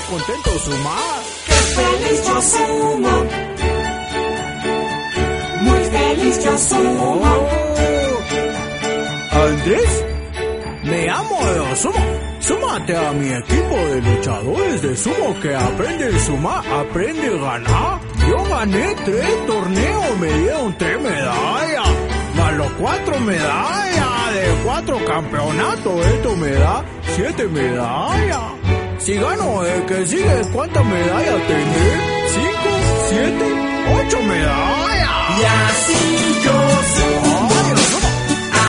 contento sumar. ¡Qué feliz yo sumo! Muy feliz yo sumo. Andrés, me amo de sumo. Súmate a mi equipo de luchadores de sumo que aprende a sumar, aprende a ganar. Yo gané 3 torneos, me dieron 3 medallas, más los 4 medallas de 4 campeonatos. Esto me da 7 medallas. Si gano el que sigue, ¿cuántas medallas tendré? 5, 7, 8 medallas. Y así yo sumo.